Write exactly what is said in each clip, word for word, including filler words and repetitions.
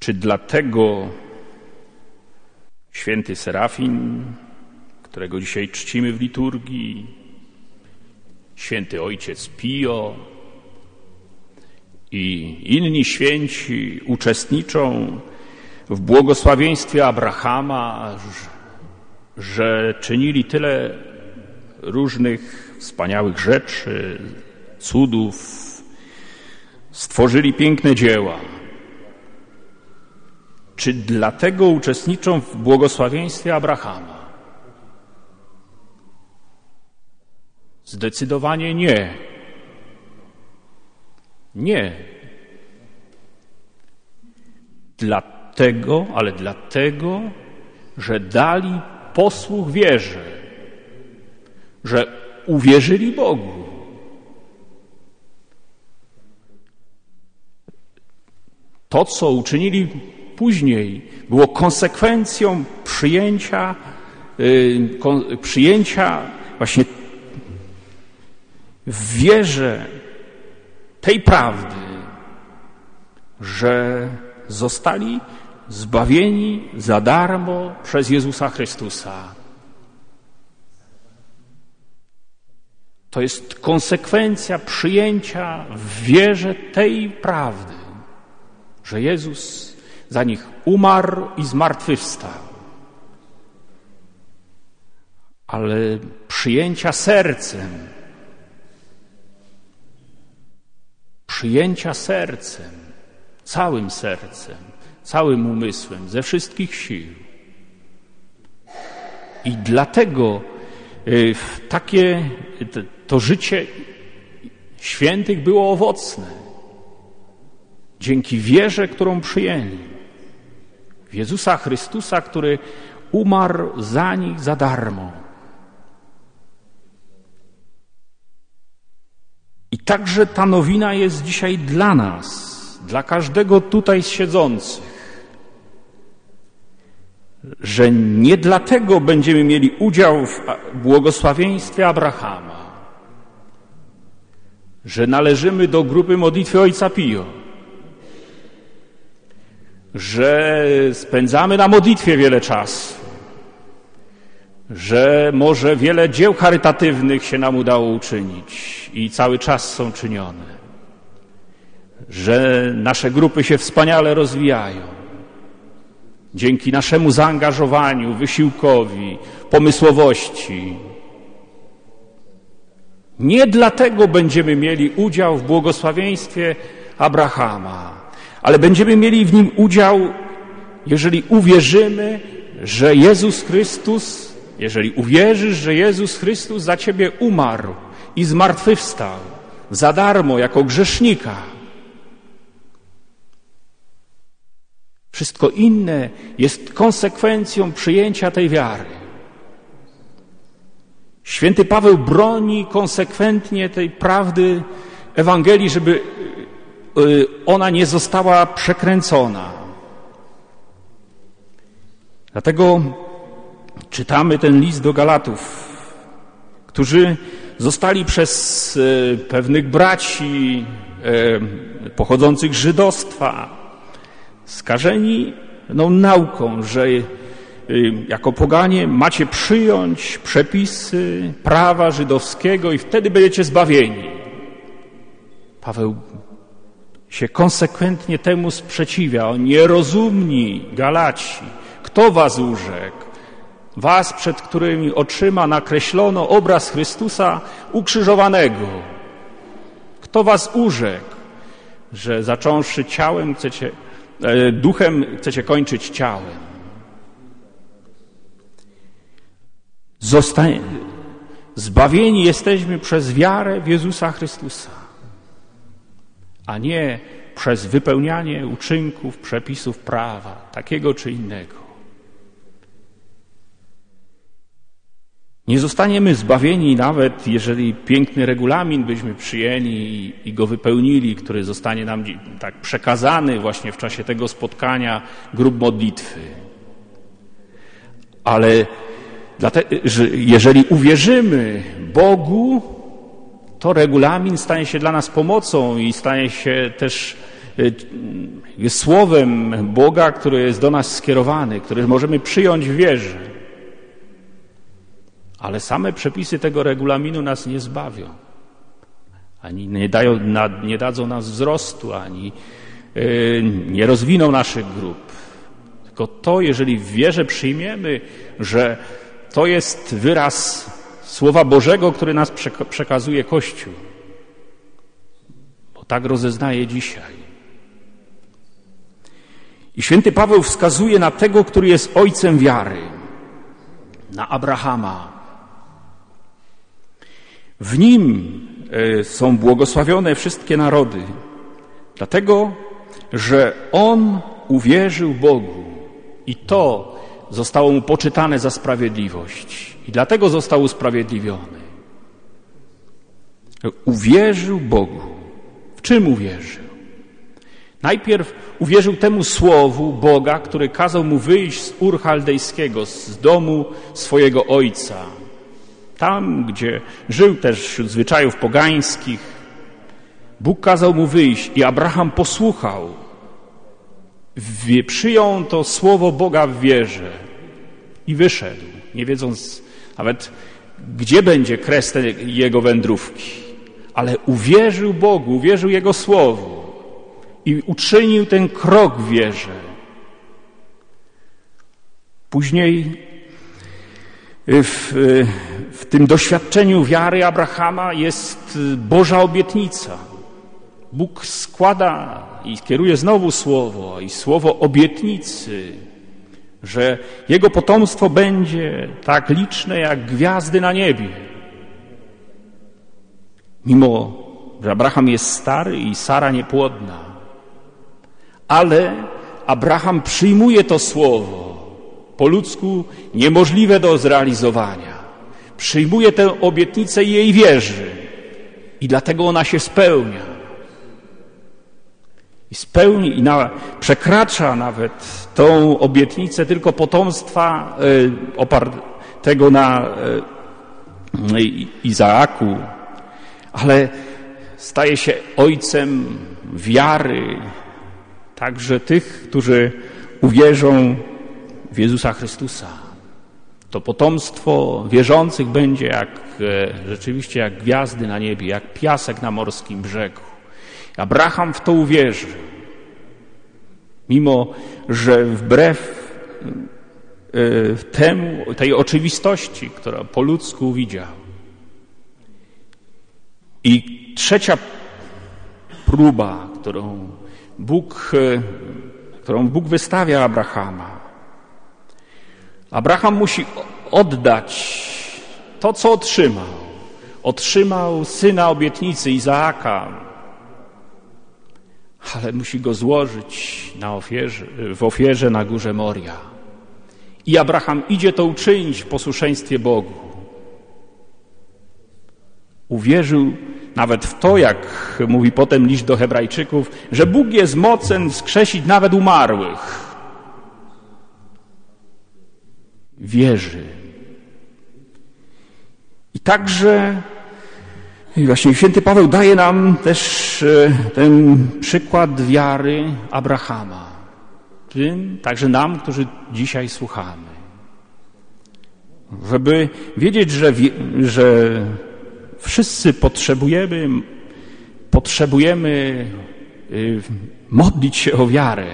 Czy dlatego święty Serafin, którego dzisiaj czcimy w liturgii, święty ojciec Pio i inni święci uczestniczą w błogosławieństwie Abrahama, że czynili tyle różnych wspaniałych rzeczy, cudów, stworzyli piękne dzieła? Czy dlatego uczestniczą w błogosławieństwie Abrahama? Zdecydowanie nie. Nie. Dlatego, ale dlatego, że dali posłuch wierze, że uwierzyli Bogu. To, co uczynili później, było konsekwencją przyjęcia, yy, kon, przyjęcia właśnie w wierze tej prawdy, że zostali zbawieni za darmo przez Jezusa Chrystusa. To jest konsekwencja przyjęcia w wierze tej prawdy, że Jezus za nich umarł i zmartwychwstał. Ale przyjęcia sercem, przyjęcia sercem, całym sercem, całym umysłem, ze wszystkich sił. I dlatego takie to życie świętych było owocne. Dzięki wierze, którą przyjęli w Jezusa Chrystusa, który umarł za nich za darmo. I także ta nowina jest dzisiaj dla nas, dla każdego tutaj siedzących, że nie dlatego będziemy mieli udział w błogosławieństwie Abrahama, że należymy do grupy modlitwy Ojca Pio, że spędzamy na modlitwie wiele czasu, że może wiele dzieł charytatywnych się nam udało uczynić i cały czas są czynione, że nasze grupy się wspaniale rozwijają dzięki naszemu zaangażowaniu, wysiłkowi, pomysłowości. Nie dlatego będziemy mieli udział w błogosławieństwie Abrahama, ale będziemy mieli w nim udział, jeżeli uwierzymy, że Jezus Chrystus, jeżeli uwierzysz, że Jezus Chrystus za ciebie umarł i zmartwychwstał za darmo, jako grzesznika. Wszystko inne jest konsekwencją przyjęcia tej wiary. Święty Paweł broni konsekwentnie tej prawdy Ewangelii, żeby ona nie została przekręcona. Dlatego czytamy ten list do Galatów, którzy zostali przez pewnych braci pochodzących z żydostwa skażeni no, nauką, że jako poganie macie przyjąć przepisy prawa żydowskiego i wtedy będziecie zbawieni. Paweł się konsekwentnie temu sprzeciwia. O nierozumni Galaci, kto was urzekł? Was, przed którymi oczyma nakreślono obraz Chrystusa ukrzyżowanego. Kto was urzekł, że zacząwszy ciałem chcecie, e, duchem chcecie kończyć ciałem? Zostań... Zbawieni jesteśmy przez wiarę w Jezusa Chrystusa, a nie przez wypełnianie uczynków, przepisów prawa, takiego czy innego. Nie zostaniemy zbawieni nawet, jeżeli piękny regulamin byśmy przyjęli i, i go wypełnili, który zostanie nam tak przekazany właśnie w czasie tego spotkania grup modlitwy. Ale dlatego, że jeżeli uwierzymy Bogu, to regulamin stanie się dla nas pomocą i stanie się też jest słowem Boga, które jest do nas skierowane, które możemy przyjąć w wierze. Ale same przepisy tego regulaminu nas nie zbawią. Ani nie, dają, nie dadzą nas wzrostu, ani nie rozwiną naszych grup. Tylko to, jeżeli w wierze przyjmiemy, że to jest wyraz Słowa Bożego, który nas przekazuje Kościół. Bo tak rozeznaje dzisiaj. I święty Paweł wskazuje na tego, który jest ojcem wiary, na Abrahama. W nim są błogosławione wszystkie narody, dlatego, że on uwierzył Bogu i to zostało mu poczytane za sprawiedliwość i dlatego został usprawiedliwiony. Uwierzył Bogu. W czym uwierzył? Najpierw uwierzył temu słowu Boga, który kazał mu wyjść z Ur Chaldejskiego, z domu swojego ojca. Tam, gdzie żył też wśród zwyczajów pogańskich, Bóg kazał mu wyjść i Abraham posłuchał. Przyjął to słowo Boga w wierze i wyszedł, nie wiedząc nawet, gdzie będzie kres tej jego wędrówki. Ale uwierzył Bogu, uwierzył Jego słowu i uczynił ten krok w wierze. Później w, w tym doświadczeniu wiary Abrahama jest Boża obietnica. Bóg składa i kieruje znowu słowo i słowo obietnicy, że jego potomstwo będzie tak liczne jak gwiazdy na niebie. Mimo, że Abraham jest stary i Sara niepłodna, ale Abraham przyjmuje to słowo, po ludzku niemożliwe do zrealizowania. Przyjmuje tę obietnicę i jej wierzy i dlatego ona się spełnia. I spełni i na, przekracza nawet tą obietnicę tylko potomstwa y, opartego na y, Izaaku, ale staje się ojcem wiary także tych, którzy uwierzą w Jezusa Chrystusa. To potomstwo wierzących będzie jak e, rzeczywiście jak gwiazdy na niebie, jak piasek na morskim brzegu. Abraham w to uwierzył, mimo że wbrew e, temu, tej oczywistości, którą po ludzku widział. I trzecia próba, którą Bóg, e, którą Bóg wystawia Abrahama. Abraham musi oddać to, co otrzymał. Otrzymał syna obietnicy Izaaka, ale musi go złożyć na ofierze, w ofierze na górze Moria. I Abraham idzie to uczynić w posłuszeństwie Bogu. Uwierzył nawet w to, jak mówi potem list do Hebrajczyków, że Bóg jest mocen wskrzesić nawet umarłych. Wierzy. I także i właśnie święty Paweł daje nam też ten przykład wiary Abrahama. Tym, także nam, którzy dzisiaj słuchamy. Żeby wiedzieć, że, że wszyscy potrzebujemy, potrzebujemy modlić się o wiarę.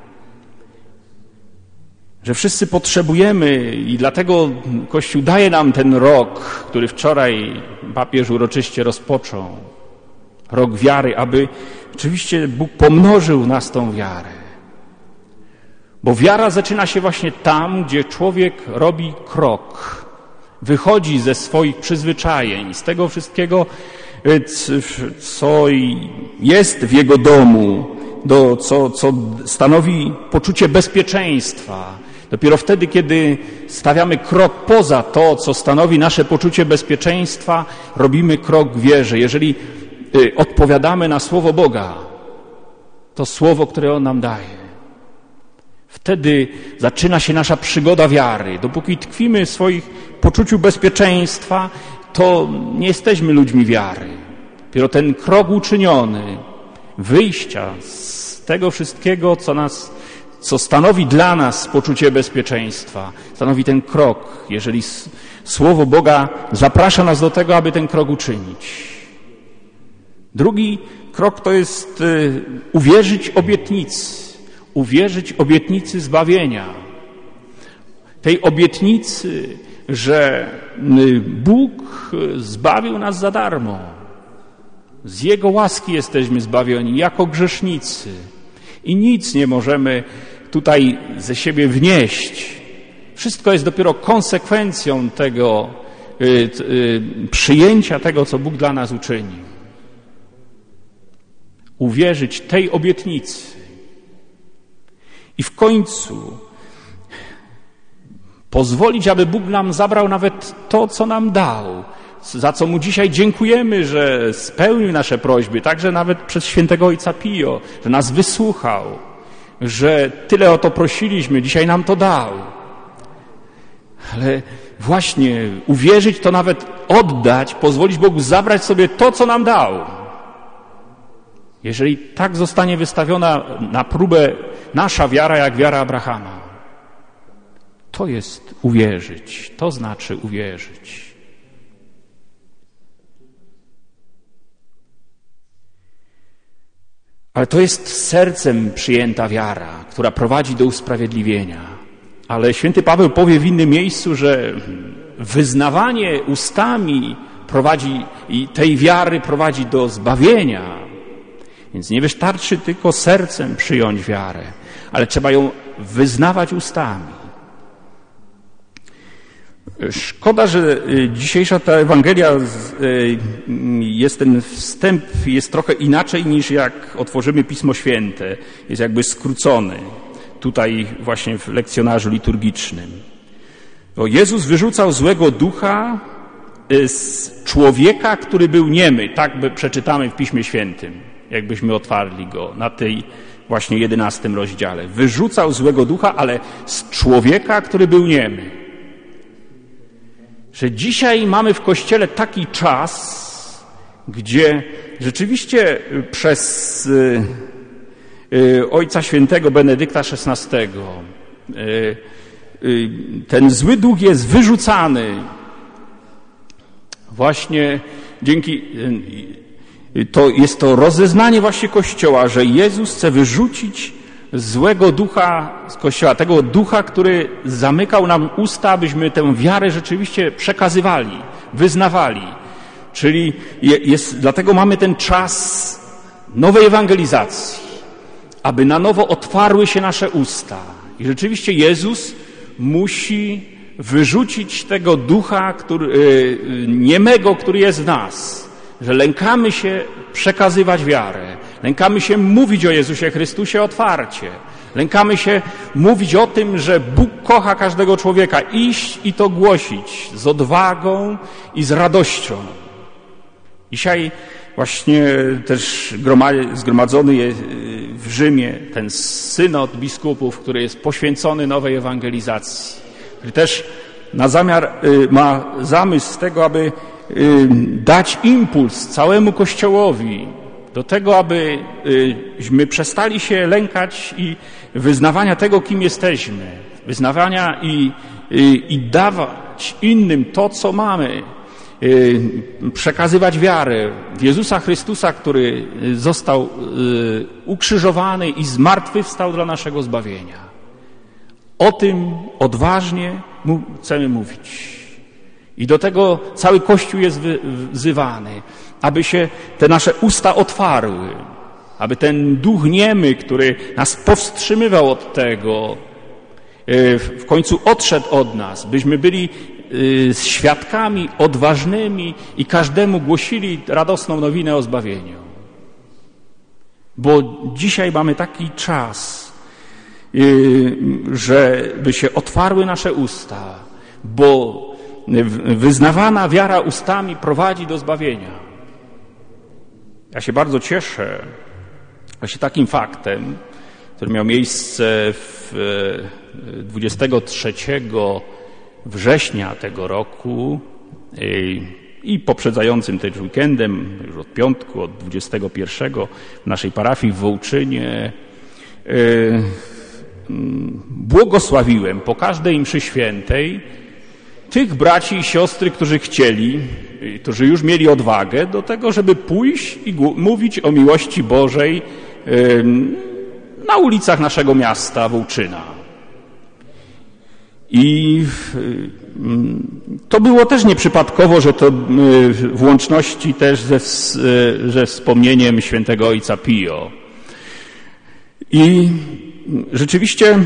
Że wszyscy potrzebujemy i dlatego Kościół daje nam ten rok, który wczoraj papież uroczyście rozpoczął. Rok wiary, aby oczywiście Bóg pomnożył w nas tą wiarę. Bo wiara zaczyna się właśnie tam, gdzie człowiek robi krok. Wychodzi ze swoich przyzwyczajeń, z tego wszystkiego, co jest w jego domu, do, co, co stanowi poczucie bezpieczeństwa. Dopiero wtedy, kiedy stawiamy krok poza to, co stanowi nasze poczucie bezpieczeństwa, robimy krok w wierze. Jeżeli y, odpowiadamy na Słowo Boga, to Słowo, które On nam daje. Wtedy zaczyna się nasza przygoda wiary. Dopóki tkwimy w swoich poczuciu bezpieczeństwa, to nie jesteśmy ludźmi wiary. Dopiero ten krok uczyniony, wyjścia z tego wszystkiego, co nas, co stanowi dla nas poczucie bezpieczeństwa. Stanowi ten krok, jeżeli Słowo Boga zaprasza nas do tego, aby ten krok uczynić. Drugi krok to jest y, uwierzyć obietnicy. Uwierzyć obietnicy zbawienia. Tej obietnicy, że Bóg zbawił nas za darmo. Z Jego łaski jesteśmy zbawieni, jako grzesznicy. I nic nie możemy tutaj ze siebie wnieść. Wszystko jest dopiero konsekwencją tego y, y, przyjęcia tego, co Bóg dla nas uczynił. Uwierzyć tej obietnicy. I w końcu pozwolić, aby Bóg nam zabrał nawet to, co nam dał, za co Mu dzisiaj dziękujemy, że spełnił nasze prośby, także nawet przez świętego Ojca Pio, że nas wysłuchał, że tyle o to prosiliśmy, dzisiaj nam to dał. Ale właśnie uwierzyć to nawet oddać, pozwolić Bogu zabrać sobie to, co nam dał. Jeżeli tak zostanie wystawiona na próbę nasza wiara, jak wiara Abrahama, to jest uwierzyć, to znaczy uwierzyć. Ale to jest sercem przyjęta wiara, która prowadzi do usprawiedliwienia. Ale święty Paweł powie w innym miejscu, że wyznawanie ustami prowadzi i tej wiary prowadzi do zbawienia. Więc nie wystarczy tylko sercem przyjąć wiarę, ale trzeba ją wyznawać ustami. Szkoda, że dzisiejsza ta Ewangelia, jest ten wstęp jest trochę inaczej niż jak otworzymy Pismo Święte. Jest jakby skrócony tutaj właśnie w lekcjonarzu liturgicznym. O, Jezus wyrzucał złego ducha z człowieka, który był niemy. Tak by przeczytamy w Piśmie Świętym, jakbyśmy otwarli go na tej właśnie jedenastym rozdziale. Wyrzucał złego ducha, ale z człowieka, który był niemy. Że dzisiaj mamy w Kościele taki czas, gdzie rzeczywiście przez y, y, Ojca Świętego Benedykta szesnastego y, y, ten zły duch jest wyrzucany właśnie dzięki y, to jest to rozeznanie właśnie Kościoła, że Jezus chce wyrzucić złego ducha z Kościoła, tego ducha, który zamykał nam usta, abyśmy tę wiarę rzeczywiście przekazywali, wyznawali. Czyli jest, dlatego mamy ten czas nowej ewangelizacji, aby na nowo otwarły się nasze usta. I rzeczywiście Jezus musi wyrzucić tego ducha który, niemego, który jest w nas, że lękamy się przekazywać wiarę. Lękamy się mówić o Jezusie Chrystusie otwarcie. Lękamy się mówić o tym, że Bóg kocha każdego człowieka. Iść i to głosić z odwagą i z radością. Dzisiaj właśnie też zgromadzony jest w Rzymie ten synod biskupów, który jest poświęcony nowej ewangelizacji. Który też na zamiar, ma zamysł z tego, aby dać impuls całemu Kościołowi do tego, abyśmy przestali się lękać i wyznawania tego, kim jesteśmy. Wyznawania i, i, i dawać innym to, co mamy. Przekazywać wiarę w Jezusa Chrystusa, który został ukrzyżowany i zmartwychwstał dla naszego zbawienia. O tym odważnie chcemy mówić. I do tego cały Kościół jest wzywany, aby się te nasze usta otwarły, aby ten duch niemy, który nas powstrzymywał od tego, w końcu odszedł od nas, byśmy byli świadkami odważnymi i każdemu głosili radosną nowinę o zbawieniu. Bo dzisiaj mamy taki czas, żeby się otwarły nasze usta, bo wyznawana wiara ustami prowadzi do zbawienia. Ja się bardzo cieszę właśnie takim faktem, który miał miejsce w dwudziestego trzeciego września tego roku i poprzedzającym też weekendem, już od piątku, od dwudziestego pierwszego w naszej parafii w Wołczynie błogosławiłem po każdej mszy świętej tych braci i siostry, którzy chcieli, którzy już mieli odwagę do tego, żeby pójść i mówić o miłości Bożej na ulicach naszego miasta Wołczyna. I to było też nieprzypadkowo, że to w łączności też ze, ze wspomnieniem świętego ojca Pio. I rzeczywiście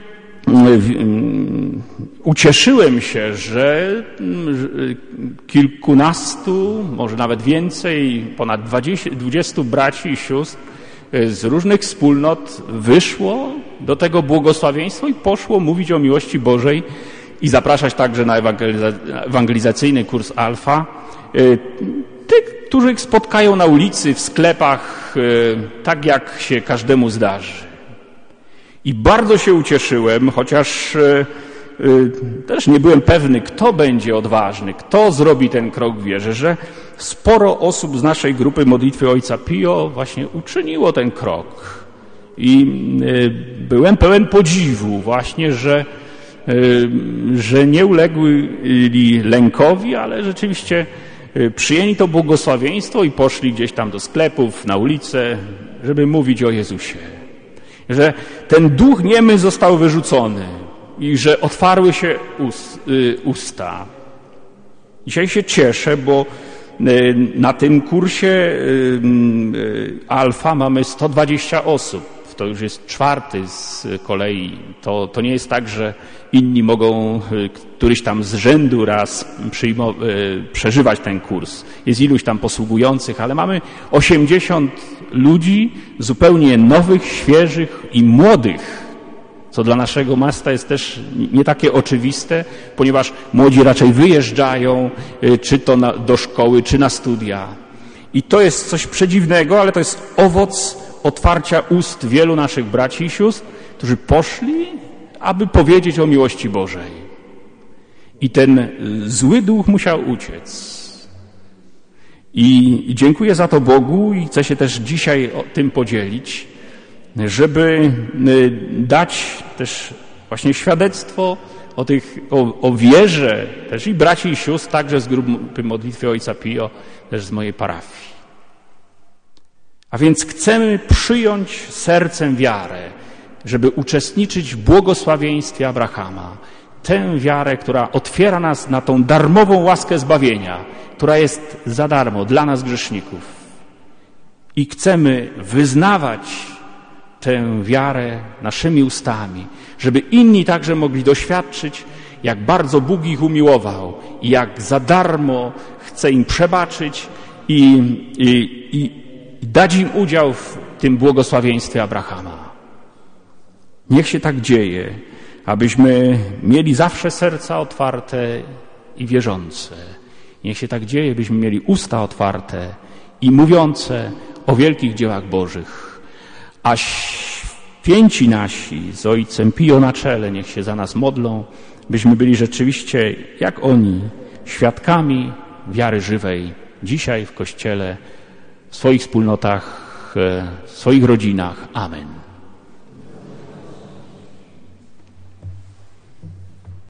ucieszyłem się, że kilkunastu, może nawet więcej, ponad dwudziestu braci i sióstr z różnych wspólnot wyszło do tego błogosławieństwa i poszło mówić o miłości Bożej i zapraszać także na ewangelizacyjny kurs Alfa tych, których spotkają na ulicy, w sklepach, tak jak się każdemu zdarzy. I bardzo się ucieszyłem, chociaż też nie byłem pewny, kto będzie odważny, kto zrobi ten krok w wierze, że sporo osób z naszej grupy modlitwy Ojca Pio właśnie uczyniło ten krok. I byłem pełen podziwu właśnie, że, że nie ulegli lękowi, ale rzeczywiście przyjęli to błogosławieństwo i poszli gdzieś tam do sklepów, na ulicę, żeby mówić o Jezusie. Że ten duch niemy został wyrzucony i że otwarły się usta. Dzisiaj się cieszę, bo na tym kursie Alfa mamy sto dwadzieścia osób. To już jest czwarty z kolei. To, to nie jest tak, że inni mogą któryś tam z rzędu raz przyjmo, przeżywać ten kurs. Jest iluś tam posługujących, ale mamy osiemdziesiąt ludzi zupełnie nowych, świeżych i młodych, co dla naszego miasta jest też nie takie oczywiste, ponieważ młodzi raczej wyjeżdżają, czy to na, do szkoły, czy na studia. I to jest coś przedziwnego, ale to jest owoc otwarcia ust wielu naszych braci i sióstr, którzy poszli, aby powiedzieć o miłości Bożej. I ten zły duch musiał uciec. I dziękuję za to Bogu i chcę się też dzisiaj o tym podzielić, żeby dać też właśnie świadectwo o, tych, o, o wierze też i braci i sióstr, także z grupy modlitwy Ojca Pio, też z mojej parafii. A więc chcemy przyjąć sercem wiarę, żeby uczestniczyć w błogosławieństwie Abrahama. Tę wiarę, która otwiera nas na tą darmową łaskę zbawienia, która jest za darmo dla nas grzeszników. I chcemy wyznawać tę wiarę naszymi ustami, żeby inni także mogli doświadczyć, jak bardzo Bóg ich umiłował i jak za darmo chce im przebaczyć i, i, i dać im udział w tym błogosławieństwie Abrahama. Niech się tak dzieje, abyśmy mieli zawsze serca otwarte i wierzące. Niech się tak dzieje, byśmy mieli usta otwarte i mówiące o wielkich dziełach Bożych. A święci nasi z Ojcem Pio na czele niech się za nas modlą, byśmy byli rzeczywiście, jak oni, świadkami wiary żywej dzisiaj w Kościele, w swoich wspólnotach, w swoich rodzinach. Amen.